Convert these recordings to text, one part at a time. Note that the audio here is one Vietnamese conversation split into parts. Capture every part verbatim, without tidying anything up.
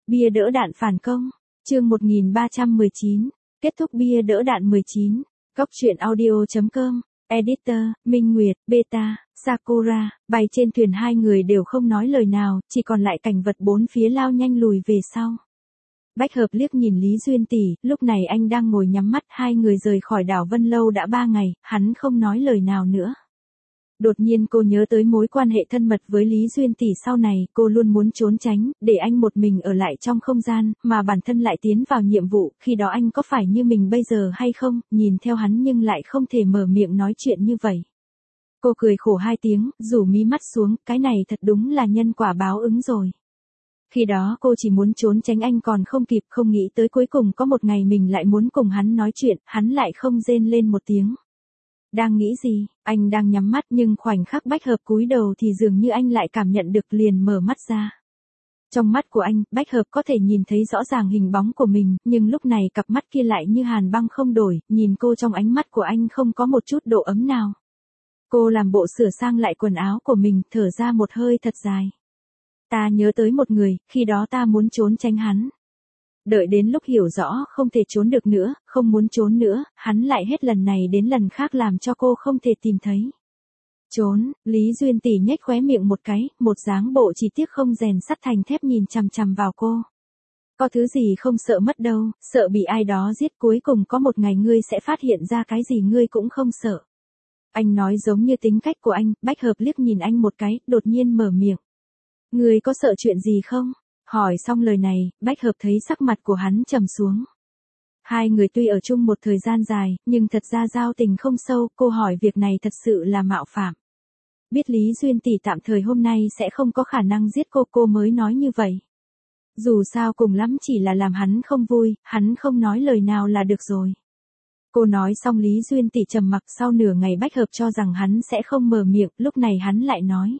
Bia đỡ đạn phản công. Chương một nghìn ba trăm mười chín. Kết thúc bia đỡ đạn mười chín. Góc truyện audio chấm com. Editor, Minh Nguyệt, Beta, Sakura. Bay trên thuyền hai người đều không nói lời nào, chỉ còn lại cảnh vật bốn phía lao nhanh lùi về sau. Bách Hợp liếc nhìn Lý Duyên tỷ, lúc này anh đang ngồi nhắm mắt, hai người rời khỏi đảo Vân Lâu đã ba ngày, hắn không nói lời nào nữa. Đột nhiên cô nhớ tới mối quan hệ thân mật với Lý Duyên tỷ sau này, cô luôn muốn trốn tránh, để anh một mình ở lại trong không gian, mà bản thân lại tiến vào nhiệm vụ, khi đó anh có phải như mình bây giờ hay không, nhìn theo hắn nhưng lại không thể mở miệng nói chuyện như vậy. Cô cười khổ hai tiếng, rủ mí mắt xuống, cái này thật đúng là nhân quả báo ứng rồi. Khi đó cô chỉ muốn trốn tránh anh còn không kịp, không nghĩ tới cuối cùng có một ngày mình lại muốn cùng hắn nói chuyện, hắn lại không rên lên một tiếng. Đang nghĩ gì, anh đang nhắm mắt nhưng khoảnh khắc Bách Hợp cúi đầu thì dường như anh lại cảm nhận được liền mở mắt ra. Trong mắt của anh, Bách Hợp có thể nhìn thấy rõ ràng hình bóng của mình, nhưng lúc này cặp mắt kia lại như hàn băng không đổi, nhìn cô trong ánh mắt của anh không có một chút độ ấm nào. Cô làm bộ sửa sang lại quần áo của mình, thở ra một hơi thật dài. Ta nhớ tới một người, khi đó ta muốn trốn tránh hắn. Đợi đến lúc hiểu rõ không thể trốn được nữa, không muốn trốn nữa, hắn lại hết lần này đến lần khác làm cho cô không thể tìm thấy. Trốn, Lý Duyên tỷ nhếch khóe miệng một cái, một dáng bộ chỉ tiếc không rèn sắt thành thép nhìn chằm chằm vào cô. Có thứ gì không sợ mất đâu, sợ bị ai đó giết, cuối cùng có một ngày ngươi sẽ phát hiện ra cái gì ngươi cũng không sợ. Anh nói giống như tính cách của anh, Bách Hợp liếc nhìn anh một cái, đột nhiên mở miệng. Ngươi có sợ chuyện gì không? Hỏi xong lời này, Bách Hợp thấy sắc mặt của hắn trầm xuống. Hai người tuy ở chung một thời gian dài, nhưng thật ra giao tình không sâu, cô hỏi việc này thật sự là mạo phạm. Biết Lý Duyên tỷ tạm thời hôm nay sẽ không có khả năng giết cô, cô mới nói như vậy. Dù sao cùng lắm chỉ là làm hắn không vui, hắn không nói lời nào là được rồi. Cô nói xong Lý Duyên tỷ trầm mặc, sau nửa ngày Bách Hợp cho rằng hắn sẽ không mở miệng, lúc này hắn lại nói.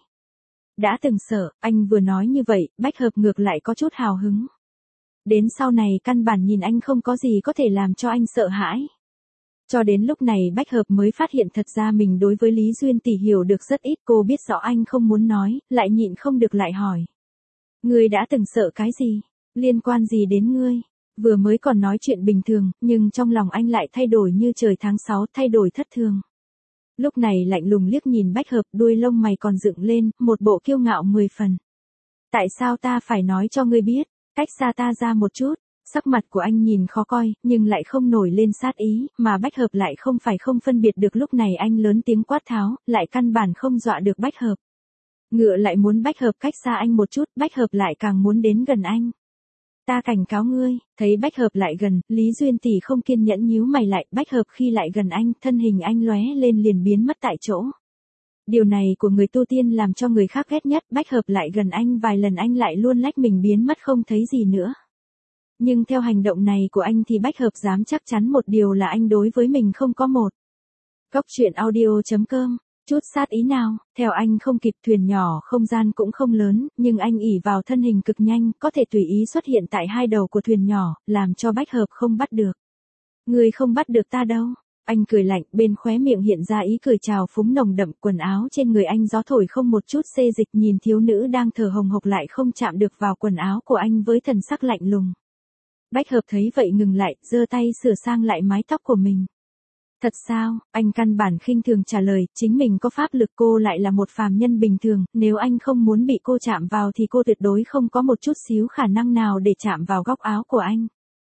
Đã từng sợ, anh vừa nói như vậy, Bách Hợp ngược lại có chút hào hứng. Đến sau này căn bản nhìn anh không có gì có thể làm cho anh sợ hãi. Cho đến lúc này Bách Hợp mới phát hiện thật ra mình đối với Lý Duyên tỷ hiểu được rất ít, cô biết rõ anh không muốn nói, lại nhịn không được lại hỏi. Ngươi đã từng sợ cái gì? Liên quan gì đến ngươi? Vừa mới còn nói chuyện bình thường, nhưng trong lòng anh lại thay đổi như trời tháng sáu, thay đổi thất thường. Lúc này lạnh lùng liếc nhìn Bách Hợp, đuôi lông mày còn dựng lên, một bộ kiêu ngạo mười phần. Tại sao ta phải nói cho ngươi biết, cách xa ta ra một chút, sắc mặt của anh nhìn khó coi, nhưng lại không nổi lên sát ý, mà Bách Hợp lại không phải không phân biệt được, lúc này anh lớn tiếng quát tháo, lại căn bản không dọa được Bách Hợp. Ngựa lại muốn Bách Hợp cách xa anh một chút, Bách Hợp lại càng muốn đến gần anh. Ta cảnh cáo ngươi, thấy Bách Hợp lại gần, Lý Duyên tỷ không kiên nhẫn nhíu mày lại, Bách Hợp khi lại gần anh, thân hình anh lóe lên liền biến mất tại chỗ. Điều này của người tu tiên làm cho người khác ghét nhất, Bách Hợp lại gần anh vài lần anh lại luôn lách mình biến mất không thấy gì nữa. Nhưng theo hành động này của anh thì Bách Hợp dám chắc chắn một điều là anh đối với mình không có một. Góc truyện audio chấm com. Chút sát ý nào, theo anh không kịp, thuyền nhỏ không gian cũng không lớn, nhưng anh ỷ vào thân hình cực nhanh, có thể tùy ý xuất hiện tại hai đầu của thuyền nhỏ, làm cho Bách Hợp không bắt được. Người không bắt được ta đâu. Anh cười lạnh, bên khóe miệng hiện ra ý cười trào phúng nồng đậm, quần áo trên người anh gió thổi không một chút xê dịch, nhìn thiếu nữ đang thở hồng hộc lại không chạm được vào quần áo của anh với thần sắc lạnh lùng. Bách Hợp thấy vậy ngừng lại, giơ tay sửa sang lại mái tóc của mình. Thật sao, anh căn bản khinh thường trả lời, chính mình có pháp lực, cô lại là một phàm nhân bình thường, nếu anh không muốn bị cô chạm vào thì cô tuyệt đối không có một chút xíu khả năng nào để chạm vào góc áo của anh.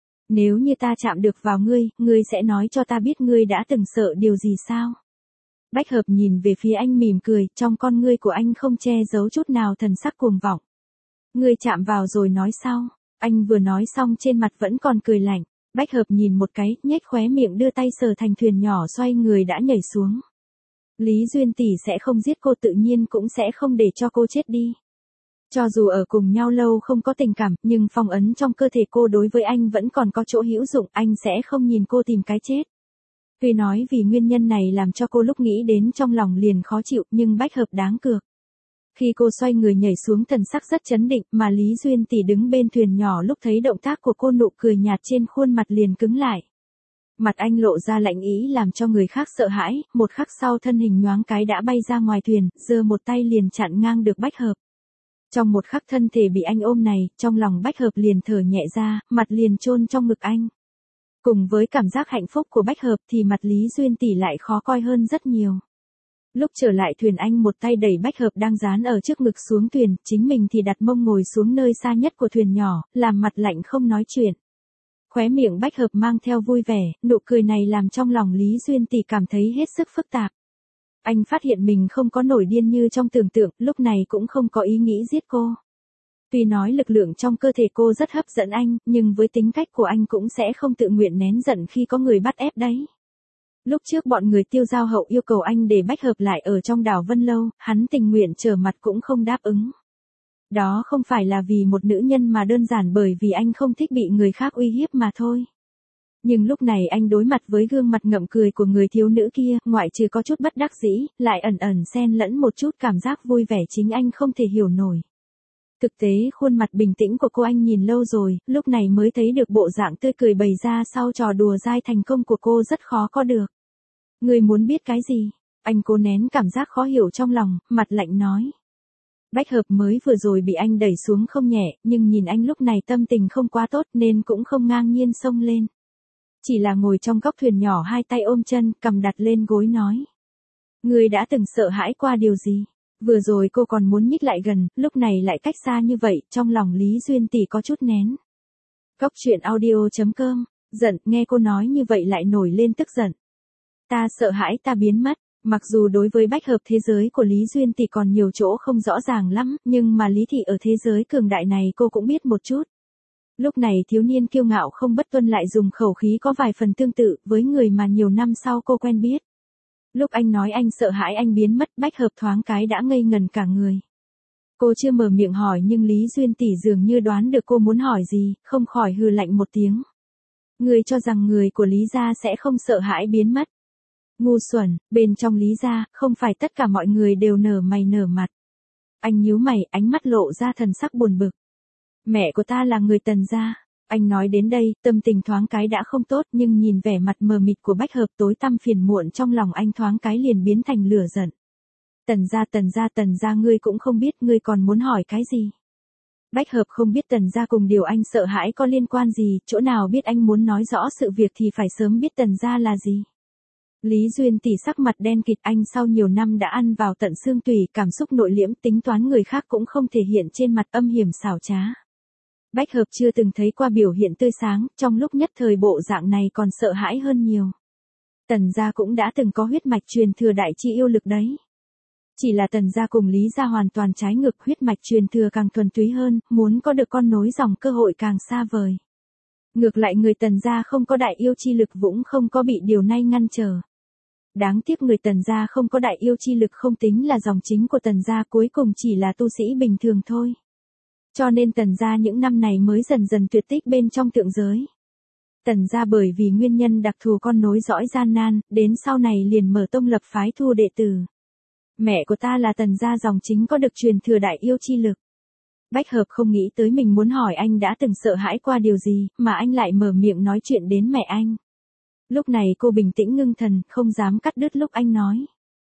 Nếu như ta chạm được vào ngươi, ngươi sẽ nói cho ta biết ngươi đã từng sợ điều gì sao? Bách Hợp nhìn về phía anh mỉm cười, trong con ngươi của anh không che giấu chút nào thần sắc cuồng vọng. Ngươi chạm vào rồi nói sao? Anh vừa nói xong trên mặt vẫn còn cười lạnh. Bách Hợp nhìn một cái, nhếch khóe miệng đưa tay sờ thành thuyền nhỏ xoay người đã nhảy xuống. Lý Duyên tỷ sẽ không giết cô, tự nhiên cũng sẽ không để cho cô chết đi. Cho dù ở cùng nhau lâu không có tình cảm, nhưng phong ấn trong cơ thể cô đối với anh vẫn còn có chỗ hữu dụng, anh sẽ không nhìn cô tìm cái chết. Tuy nói vì nguyên nhân này làm cho cô lúc nghĩ đến trong lòng liền khó chịu, nhưng Bách Hợp đáng cược. Khi cô xoay người nhảy xuống thần sắc rất chấn định, mà Lý Duyên tỷ đứng bên thuyền nhỏ lúc thấy động tác của cô nụ cười nhạt trên khuôn mặt liền cứng lại. Mặt anh lộ ra lạnh ý làm cho người khác sợ hãi, một khắc sau thân hình nhoáng cái đã bay ra ngoài thuyền, giơ một tay liền chặn ngang được Bách Hợp. Trong một khắc thân thể bị anh ôm này, trong lòng Bách Hợp liền thở nhẹ ra, mặt liền chôn trong ngực anh. Cùng với cảm giác hạnh phúc của Bách Hợp thì mặt Lý Duyên tỷ lại khó coi hơn rất nhiều. Lúc trở lại thuyền anh một tay đẩy Bách Hợp đang dán ở trước ngực xuống thuyền, chính mình thì đặt mông ngồi xuống nơi xa nhất của thuyền nhỏ, làm mặt lạnh không nói chuyện. Khóe miệng Bách Hợp mang theo vui vẻ, nụ cười này làm trong lòng Lý Duyên tỷ cảm thấy hết sức phức tạp. Anh phát hiện mình không có nổi điên như trong tưởng tượng, lúc này cũng không có ý nghĩ giết cô. Tuy nói lực lượng trong cơ thể cô rất hấp dẫn anh, nhưng với tính cách của anh cũng sẽ không tự nguyện nén giận khi có người bắt ép đấy. Lúc trước bọn người Tiêu Giao Hậu yêu cầu anh để Bách Hợp lại ở trong đảo Vân Lâu, hắn tình nguyện trở mặt cũng không đáp ứng. Đó không phải là vì một nữ nhân mà đơn giản bởi vì anh không thích bị người khác uy hiếp mà thôi. Nhưng lúc này anh đối mặt với gương mặt ngậm cười của người thiếu nữ kia, ngoại trừ có chút bất đắc dĩ, lại ẩn ẩn xen lẫn một chút cảm giác vui vẻ chính anh không thể hiểu nổi. Thực tế khuôn mặt bình tĩnh của cô anh nhìn lâu rồi, lúc này mới thấy được bộ dạng tươi cười bày ra sau trò đùa dai thành công của cô rất khó có được. Người muốn biết cái gì? Anh cố nén cảm giác khó hiểu trong lòng, mặt lạnh nói. Bách Hợp mới vừa rồi bị anh đẩy xuống không nhẹ, nhưng nhìn anh lúc này tâm tình không quá tốt nên cũng không ngang nhiên xông lên. Chỉ là ngồi trong góc thuyền nhỏ hai tay ôm chân, cầm đặt lên gối nói. Người đã từng sợ hãi qua điều gì? Vừa rồi cô còn muốn nhích lại gần, lúc này lại cách xa như vậy, trong lòng Lý Duyên tỷ có chút nén. Góc truyện audio chấm com, giận, nghe cô nói như vậy lại nổi lên tức giận. Ta sợ hãi ta biến mất, mặc dù đối với Bách Hợp thế giới của Lý Duyên tỷ còn nhiều chỗ không rõ ràng lắm, nhưng mà Lý thị ở thế giới cường đại này cô cũng biết một chút. Lúc này thiếu niên kiêu ngạo không bất tuân lại dùng khẩu khí có vài phần tương tự với người mà nhiều năm sau cô quen biết. Lúc anh nói anh sợ hãi anh biến mất, Bách Hợp thoáng cái đã ngây ngần cả người. Cô chưa mở miệng hỏi nhưng Lý Duyên tỷ dường như đoán được cô muốn hỏi gì, không khỏi hừ lạnh một tiếng. Người cho rằng người của Lý gia sẽ không sợ hãi biến mất. Ngu xuẩn, bên trong Lý gia, không phải tất cả mọi người đều nở mày nở mặt. Anh nhíu mày, ánh mắt lộ ra thần sắc buồn bực. Mẹ của ta là người Tần gia. Anh nói đến đây, tâm tình thoáng cái đã không tốt nhưng nhìn vẻ mặt mờ mịt của Bách Hợp tối tăm phiền muộn trong lòng anh thoáng cái liền biến thành lửa giận. Tần gia tần gia tần gia ngươi cũng không biết ngươi còn muốn hỏi cái gì. Bách Hợp không biết Tần gia cùng điều anh sợ hãi có liên quan gì, chỗ nào biết anh muốn nói rõ sự việc thì phải sớm biết Tần gia là gì. Lý Duyên tỷ sắc mặt đen kịt, anh sau nhiều năm đã ăn vào tận xương tủy, cảm xúc nội liễm, tính toán người khác cũng không thể hiện trên mặt, âm hiểm xảo trá. Bách Hợp chưa từng thấy qua biểu hiện tươi sáng, trong lúc nhất thời bộ dạng này còn sợ hãi hơn nhiều. Tần gia cũng đã từng có huyết mạch truyền thừa đại chi yêu lực đấy. Chỉ là Tần gia cùng Lý gia hoàn toàn trái ngược, huyết mạch truyền thừa càng thuần túy hơn, muốn có được con nối dòng cơ hội càng xa vời. Ngược lại người Tần gia không có đại yêu chi lực cũng không có bị điều này ngăn trở. Đáng tiếc người Tần gia không có đại yêu chi lực không tính là dòng chính của Tần gia, cuối cùng chỉ là tu sĩ bình thường thôi. Cho nên Tần gia những năm này mới dần dần tuyệt tích bên trong tượng giới. Tần gia bởi vì nguyên nhân đặc thù con nối dõi gian nan, đến sau này liền mở tông lập phái thu đệ tử. Mẹ của ta là Tần gia dòng chính có được truyền thừa đại yêu chi lực. Bách Hợp không nghĩ tới mình muốn hỏi anh đã từng sợ hãi qua điều gì, mà anh lại mở miệng nói chuyện đến mẹ anh. Lúc này cô bình tĩnh ngưng thần, không dám cắt đứt lúc anh nói.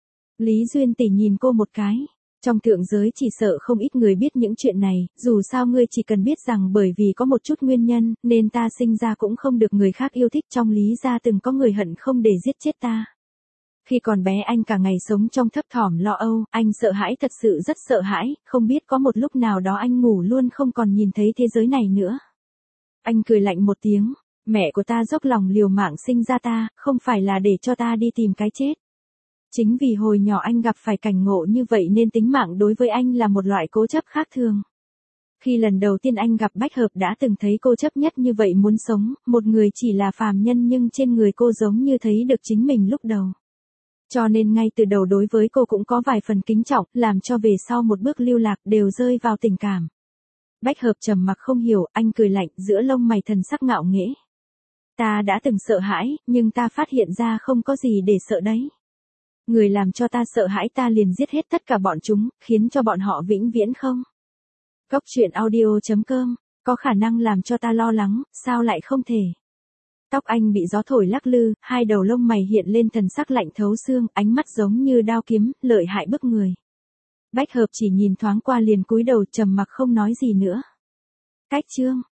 Lý Duyên tỷ nhìn cô một cái. Trong thượng giới chỉ sợ không ít người biết những chuyện này, dù sao ngươi chỉ cần biết rằng bởi vì có một chút nguyên nhân, nên ta sinh ra cũng không được người khác yêu thích, trong Lý gia từng có người hận không để giết chết ta. Khi còn bé anh cả ngày sống trong thấp thỏm lo âu, anh sợ hãi, thật sự rất sợ hãi, không biết có một lúc nào đó anh ngủ luôn không còn nhìn thấy thế giới này nữa. Anh cười lạnh một tiếng, mẹ của ta dốc lòng liều mạng sinh ra ta, không phải là để cho ta đi tìm cái chết. Chính vì hồi nhỏ anh gặp phải cảnh ngộ như vậy nên tính mạng đối với anh là một loại cố chấp khác thường. Khi lần đầu tiên anh gặp Bách Hợp đã từng thấy cô chấp nhất như vậy, muốn sống, một người chỉ là phàm nhân nhưng trên người cô giống như thấy được chính mình lúc đầu. Cho nên ngay từ đầu đối với cô cũng có vài phần kính trọng, làm cho về sau một bước lưu lạc đều rơi vào tình cảm. Bách Hợp trầm mặc không hiểu, anh cười lạnh, giữa lông mày thần sắc ngạo nghễ. Ta đã từng sợ hãi, nhưng ta phát hiện ra không có gì để sợ đấy. Người làm cho ta sợ hãi ta liền giết hết tất cả bọn chúng, khiến cho bọn họ vĩnh viễn không. Góc truyện audio chấm com, có khả năng làm cho ta lo lắng, sao lại không thể. Tóc anh bị gió thổi lắc lư, hai đầu lông mày hiện lên thần sắc lạnh thấu xương, ánh mắt giống như đao kiếm, lợi hại bức người. Bách hợp chỉ nhìn thoáng qua liền cúi đầu trầm mặc không nói gì nữa. Cách chương.